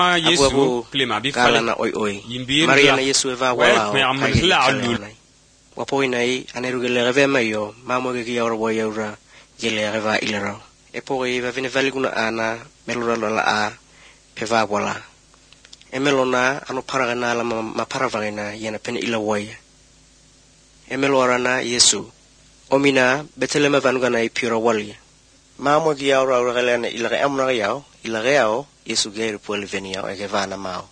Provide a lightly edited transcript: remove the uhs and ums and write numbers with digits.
Yesu klima bi fala na oi Yimbir Maria na Yesu eva wala me amul la alul wapo inai anerugele reve mayo mamo ge ya orbo yaura jele reva ilera epo eva vine valiguna ana melura la a peva wala emelona anu paragana la maparavagina yana pen ilawaya emelorana Yesu omina betelema vanugana ipira wali mamo ge ya orbo relena ilere amna yao ilere yao Yesu ge pole venia e vana mao